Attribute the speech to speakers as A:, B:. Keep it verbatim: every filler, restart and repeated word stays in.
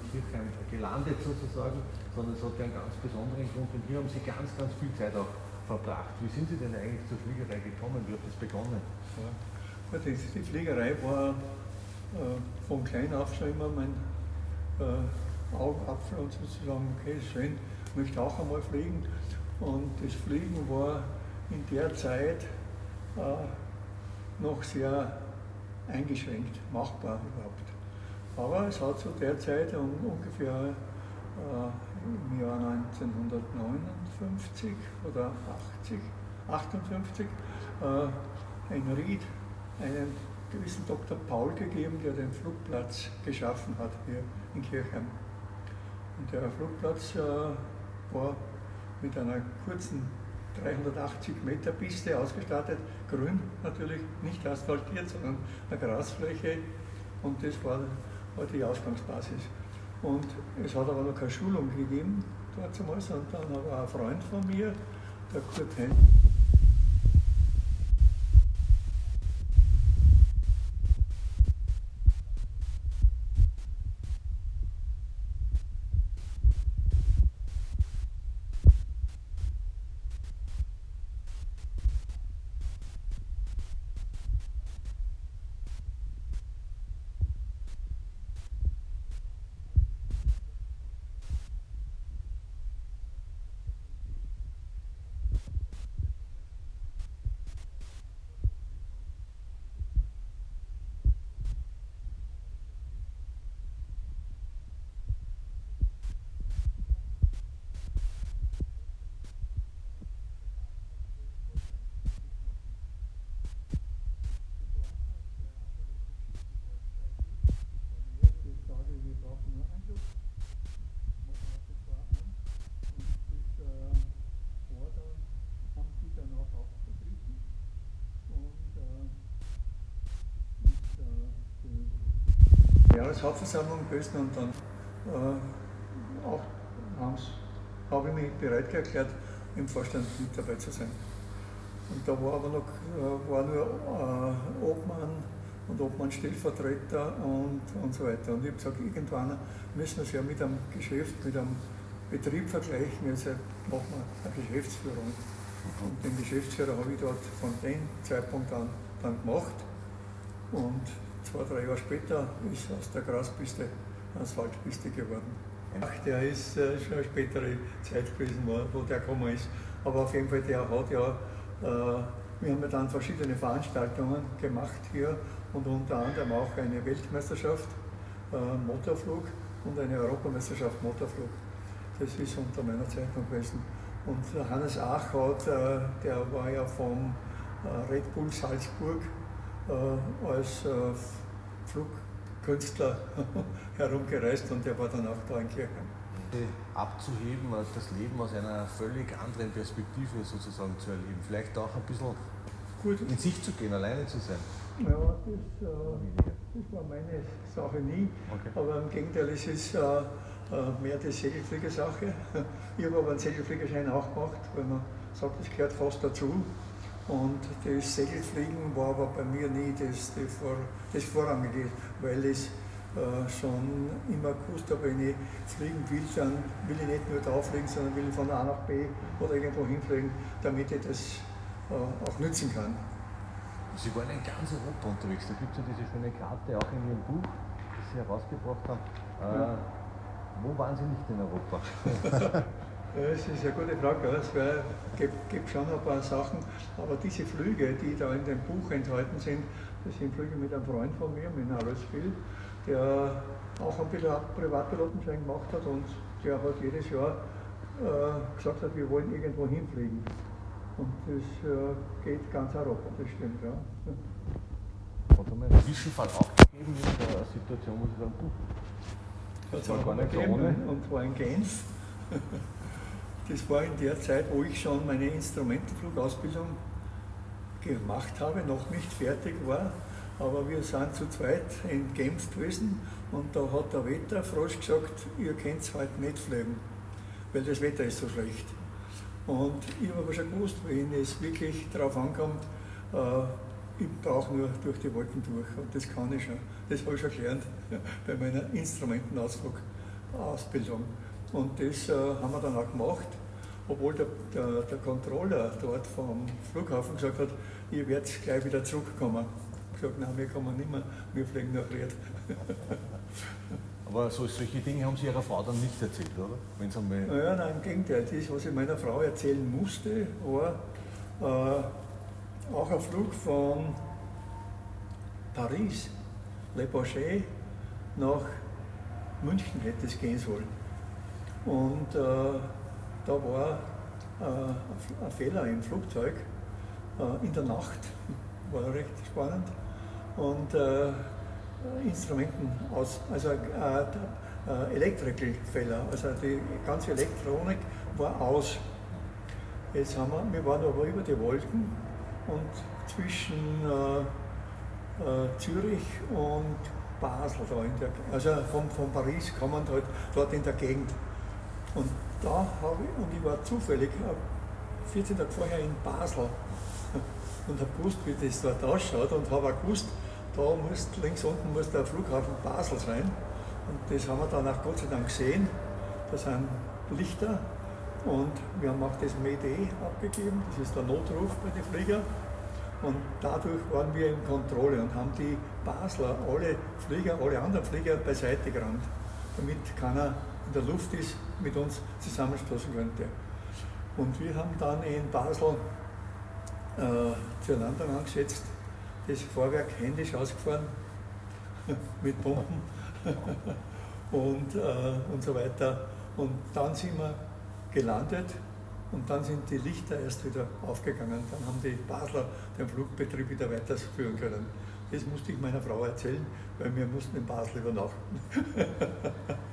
A: Kirchheim gelandet sozusagen, sondern es hat ja einen ganz besonderen Grund und hier haben Sie ganz, ganz viel Zeit auch verbracht. Wie sind Sie denn eigentlich zur Fliegerei gekommen? Wie hat das begonnen?
B: Ja. Die, die Fliegerei war äh, von klein auf schon immer mein äh, Augapfel und sozusagen, okay, ist schön, ich möchte auch einmal fliegen. Und das Fliegen war in der Zeit äh, noch sehr eingeschränkt, machbar überhaupt. Aber es hat zu der Zeit um, ungefähr äh, im Jahr neunzehnhundertneunundfünfzig oder achtzig, achtundfünfzig äh, ein Ried, einen gewissen Doktor Paul gegeben, der den Flugplatz geschaffen hat hier in Kirchheim. Und der Flugplatz äh, war mit einer kurzen dreihundertachtzig Meter Piste ausgestattet, grün natürlich, nicht asphaltiert, sondern eine Grasfläche, und das war, war die Ausgangsbasis. Und es hat aber noch keine Schulung gegeben dort damals, und dann war ein Freund von mir, der Kurt Henn. Jahreshauptversammlung gewesen, und dann äh, auch habe ich mich bereit erklärt, im Vorstand mit dabei zu sein. Und da war aber noch äh, war nur äh, Obmann und Obmann-Stellvertreter und, und so weiter. Und ich habe gesagt, irgendwann müssen wir es ja mit einem Geschäft, mit einem Betrieb vergleichen, also machen wir eine Geschäftsführung. Und den Geschäftsführer habe ich dort von dem Zeitpunkt an dann gemacht. Und zwei, drei Jahre später ist aus der Graspiste Asphaltpiste geworden. Ach, der ist äh, schon eine spätere Zeit gewesen, wo, wo der gekommen ist. Aber auf jeden Fall, der hat ja, äh, wir haben ja dann verschiedene Veranstaltungen gemacht hier, und unter anderem auch eine Weltmeisterschaft äh, Motorflug und eine Europameisterschaft Motorflug. Das ist unter meiner Zeit noch gewesen. Und Hannes Achhaut, äh, der war ja vom äh, Red Bull Salzburg äh, als äh, Flugkünstler herumgereist, und der war dann auch da in Kirchheim.
A: Abzuheben, das Leben aus einer völlig anderen Perspektive sozusagen zu erleben, vielleicht auch ein bisschen gut in sich zu gehen, alleine zu sein.
B: Ja, das, äh, das war meine Sache nie, okay. Aber im Gegenteil, es ist äh, mehr die Segelfliegersache. Ich habe aber einen Segelfliegerschein auch gemacht, weil man sagt, das gehört fast dazu. Und das Segelfliegen war aber bei mir nie das, das, Vor, das Vorrangige, weil ich äh, schon immer gewusst habe, wenn ich fliegen will, dann will ich nicht nur da fliegen, sondern will von A nach B oder irgendwo hinfliegen, damit ich das äh, auch nützen kann.
A: Sie waren in ganz Europa unterwegs, da gibt es ja diese schöne Karte auch in Ihrem Buch, das Sie herausgebracht haben. Äh, ja. Wo waren Sie nicht in Europa?
B: Das ist eine gute Frage. Es gibt, gibt schon ein paar Sachen, aber diese Flüge, die da in dem Buch enthalten sind, das sind Flüge mit einem Freund von mir, mit Haroldswil, der auch ein Privatpilotenschein gemacht hat, und der hat jedes Jahr äh, gesagt hat, wir wollen irgendwo hinfliegen. Und das äh, geht ganz Europa, das stimmt, ja.
A: Hat es einen Zwischenfall auch gegeben in der Situation, wo Sie sagen, puh,
B: das war gar nicht gegeben, und zwar in Genf. Das war in der Zeit, wo ich schon meine Instrumentenflugausbildung gemacht habe, noch nicht fertig war. Aber wir sind zu zweit in Genf gewesen, und da hat der Wetterfrosch gesagt, ihr könnt heute nicht fliegen, weil das Wetter ist so schlecht. Und ich habe aber schon gewusst, wenn es wirklich darauf ankommt, äh, ich brauche nur durch die Wolken durch, und das kann ich schon. Das habe ich schon gelernt bei meiner Instrumentenausflug Ausbildung. Und das äh, haben wir dann auch gemacht, obwohl der, der, der Controller dort vom Flughafen gesagt hat, ihr werdet gleich wieder zurückkommen. Ich habe gesagt, nein, wir kommen nicht mehr, wir fliegen nach Ried.
A: Aber so, solche Dinge haben Sie Ihrer Frau dann nicht erzählt, oder? Wenn's einmal
B: Ja, nein, im Gegenteil. Das, was ich meiner Frau erzählen musste, war äh, auch ein Flug von Paris, Le Bourget, nach München hätte es gehen sollen. Und äh, da war äh, ein Fehler im Flugzeug äh, in der Nacht, war recht spannend. Und äh, Instrumenten aus, also äh, äh, Elektrikerfehler, also die ganze Elektronik war aus. Jetzt haben wir, wir waren aber über die Wolken und zwischen äh, äh, Zürich und Basel, da in der, also von, von Paris kommend halt dort in der Gegend. Und da habe ich, und ich war zufällig vierzehn Tage vorher in Basel und habe gewusst, wie das dort ausschaut und habe auch gewusst, da muss, links unten muss der Flughafen Basel sein. Und das haben wir dann auch Gott sei Dank gesehen. Da sind Lichter und wir haben auch das Mayday abgegeben, das ist der Notruf bei den Fliegern. Und dadurch waren wir in Kontrolle und haben die Basler, alle Flieger, alle anderen Flieger beiseite gerannt, damit keiner in der Luft ist, mit uns zusammenstoßen könnte. Und wir haben dann in Basel äh, zur Landung angesetzt, das Fahrwerk händisch ausgefahren mit Pumpen und, äh, und so weiter. Und dann sind wir gelandet und dann sind die Lichter erst wieder aufgegangen. Dann haben die Basler den Flugbetrieb wieder weiterführen können. Das musste ich meiner Frau erzählen, weil wir mussten in Basel übernachten.